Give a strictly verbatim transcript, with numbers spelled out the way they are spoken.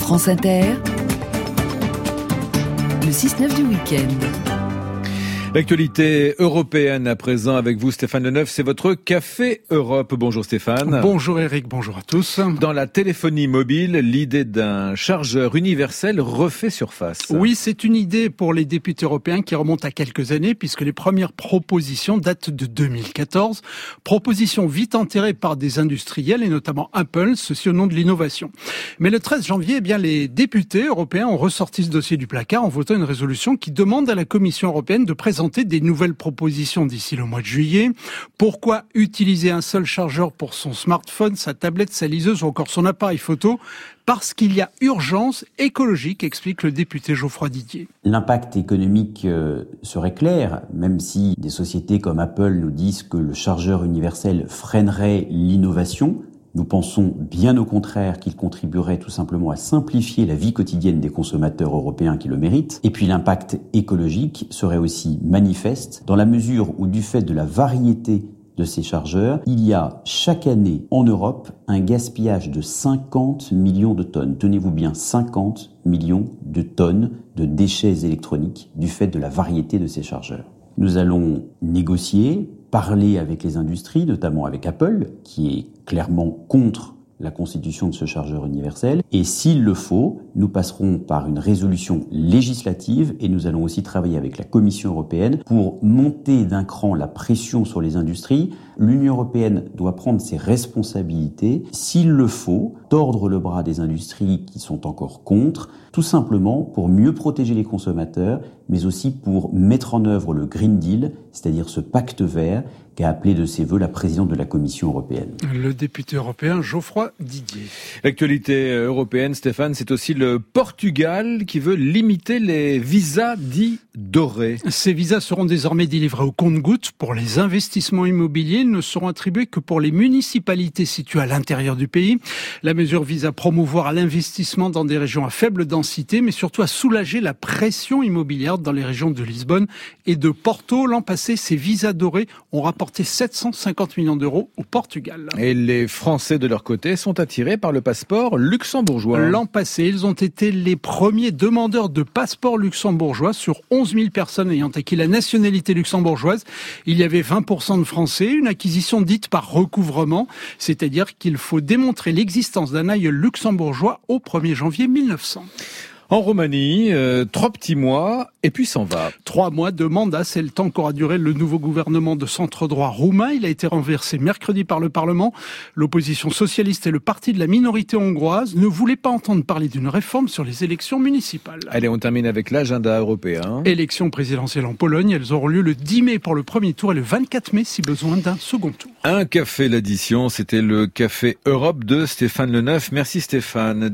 France Inter, le six neuf du week-end. L'actualité européenne à présent avec vous, Stéphane Leneuf, c'est votre Café Europe. Bonjour Stéphane. Bonjour Eric, bonjour à tous. Dans la téléphonie mobile, l'idée d'un chargeur universel refait surface. Oui, c'est une idée pour les députés européens qui remonte à quelques années puisque les premières propositions datent de deux mille quatorze. Propositions vite enterrées par des industriels et notamment Apple, ceci au nom de l'innovation. Mais le treize janvier, eh bien, les députés européens ont ressorti ce dossier du placard en votant une résolution qui demande à la Commission européenne de présenter des nouvelles propositions d'ici le mois de juillet. Pourquoi utiliser un seul chargeur pour son smartphone, sa tablette, sa liseuse ou encore son appareil photo ? Parce qu'il y a urgence écologique, explique le député Geoffroy Didier. L'impact économique euh, serait clair, même si des sociétés comme Apple nous disent que le chargeur universel freinerait l'innovation. Nous pensons bien au contraire qu'il contribuerait tout simplement à simplifier la vie quotidienne des consommateurs européens qui le méritent. Et puis l'impact écologique serait aussi manifeste dans la mesure où du fait de la variété de ces chargeurs, il y a chaque année en Europe un gaspillage de cinquante millions de tonnes. Tenez-vous bien, cinquante millions de tonnes de déchets électroniques du fait de la variété de ces chargeurs. Nous allons négocier, parler avec les industries, notamment avec Apple, qui est clairement contre la constitution de ce chargeur universel. Et s'il le faut, nous passerons par une résolution législative et nous allons aussi travailler avec la Commission européenne pour monter d'un cran la pression sur les industries. L'Union européenne doit prendre ses responsabilités. S'il le faut, tordre le bras des industries qui sont encore contre, tout simplement pour mieux protéger les consommateurs, mais aussi pour mettre en œuvre le Green Deal, c'est-à-dire ce pacte vert qu'a appelé de ses voeux la présidente de la Commission européenne. Le député européen Geoffroy Didier. L'actualité européenne, Stéphane, c'est aussi le Portugal qui veut limiter les visas dits dorés. Ces visas seront désormais délivrés au compte-gouttes. Pour les investissements immobiliers, ils ne seront attribués que pour les municipalités situées à l'intérieur du pays. La mesure vise à promouvoir l'investissement dans des régions à faible densité, mais surtout à soulager la pression immobilière dans les régions de Lisbonne et de Porto. L'an passé, ces visas dorés ont rapporté sept cent cinquante millions d'euros au Portugal. Et les Français, de leur côté, sont attirés par le passeport luxembourgeois. L'an passé, ils ont été les premiers demandeurs de passeport luxembourgeois sur onze mille personnes ayant acquis la nationalité luxembourgeoise. Il y avait vingt pour cent de Français, une acquisition dite par recouvrement, c'est-à-dire qu'il faut démontrer l'existence d'un aïeul luxembourgeois au premier janvier mille neuf cents. En Roumanie, euh, trois petits mois, et puis s'en va. Trois mois de mandat, c'est le temps qu'aura duré le nouveau gouvernement de centre-droit roumain. Il a été renversé mercredi par le Parlement. L'opposition socialiste et le parti de la minorité hongroise ne voulaient pas entendre parler d'une réforme sur les élections municipales. Allez, on termine avec l'agenda européen. Élections présidentielles en Pologne, elles auront lieu le dix mai pour le premier tour et le vingt-quatre mai si besoin d'un second tour. Un café l'addition, c'était le Café Europe de Stéphane Leneuf. Merci Stéphane.